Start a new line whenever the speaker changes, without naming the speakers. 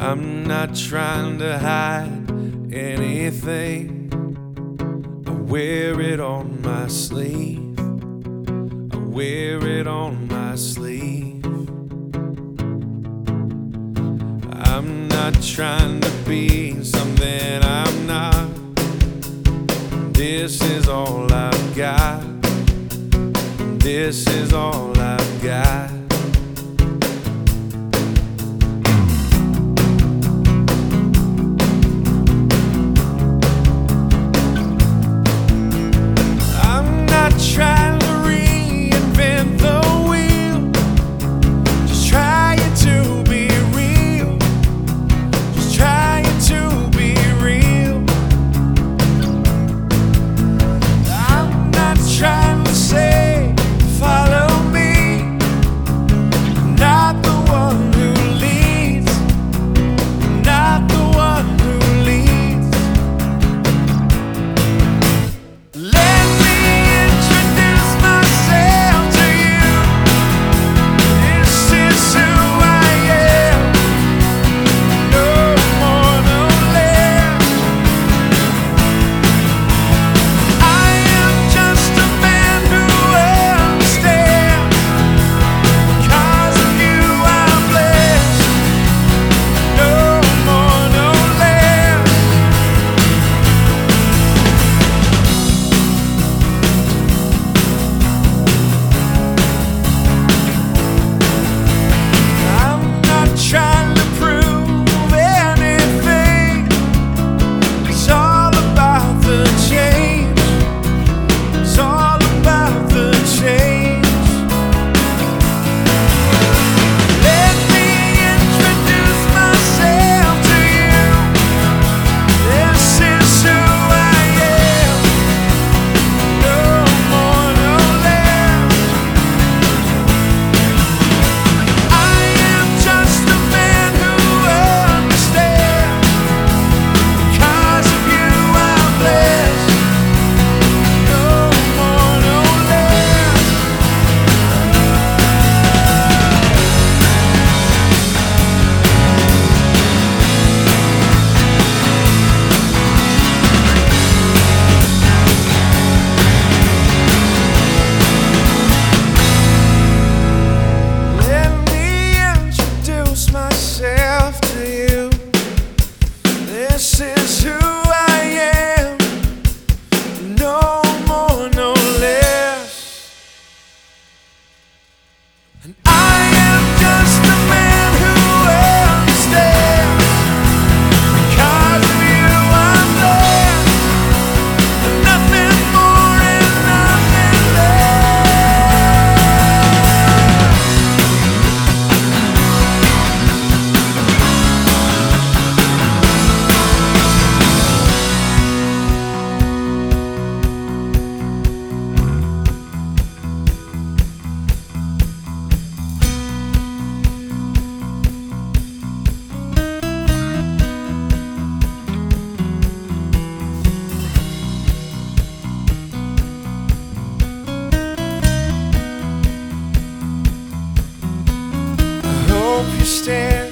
I'm not trying to hide anything. I wear it on my sleeve. I wear it on my sleeve. I'm not trying to be something I'm not. This is all I've got. This is all I've got. I'm not trying to reinvent the wheel, just trying to be real, just trying to be real. I'm not trying to say follow me, not the one who leads, not the one who leads. Let me introduce myself to you. This is who I am, no more, no less. I am just a man who understands. Because of you I'm blessed, no more, no less. I'm not trying to prove anything. It's all about the change. It's all about the change. Let me introduce myself to you. This is who I am, no more, no less. I am just a man who understands. Because of you I'm blessed, no more, no less. Let me introduce myself to you. This is who I am, no more, no less. And I am just a man who understands. Because of you I'm blessed, nothing more and nothing less. I hope you stand